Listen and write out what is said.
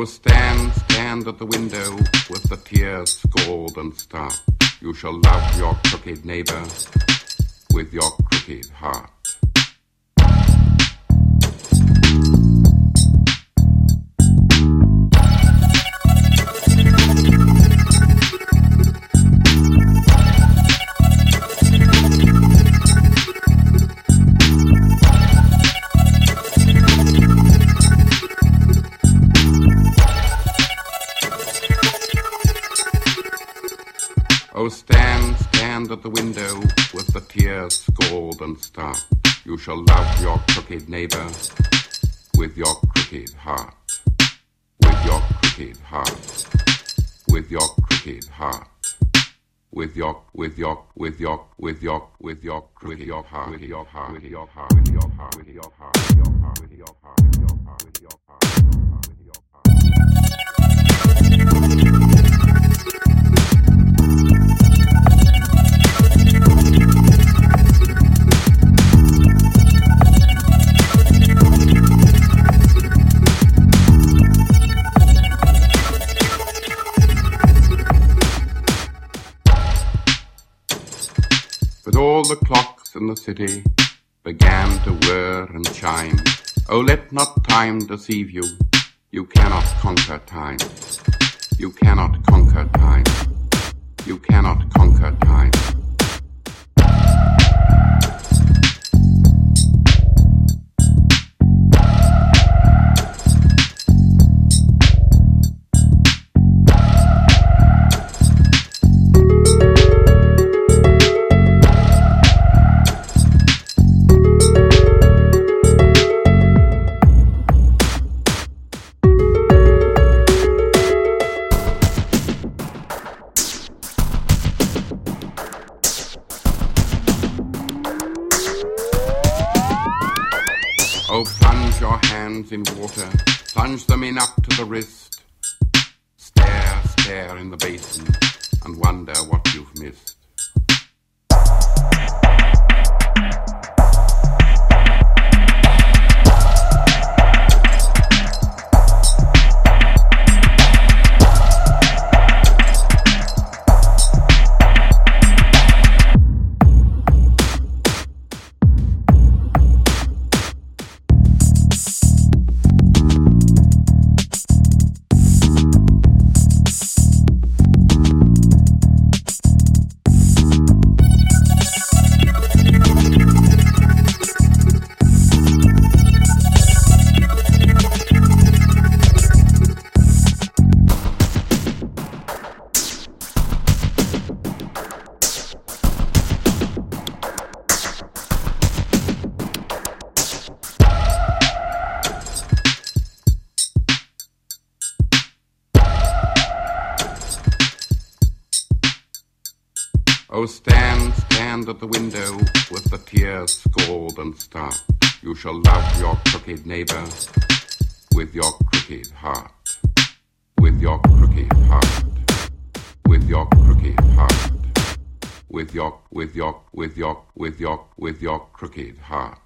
Oh, stand, stand at the window with the tears scald and start. You shall love your crooked neighbor with your crooked heart. Oh, stand, stand at the window with the tears scald and start. You shall love your crooked neighbor with your crooked heart. With your crooked heart. With your crooked heart. With your heart. With your heart. With your heart. With your heart. With your heart. With your heart. With your heart. With your heart. With your heart. With your heart. With your heart. With your heart. With your heart. With your heart. But all the clocks in the city began to whir and chime. Oh, let not time deceive you. You cannot conquer time. You cannot conquer time. You cannot conquer time. Oh, plunge your hands in water, plunge them in up to the wrist. Stare, stare in the basin, and wonder what you've missed. Oh, stand, stand at the window with the tears scald and start. You shall love your crooked neighbor with your crooked heart. With your crooked heart. With your crooked heart. With your crooked heart.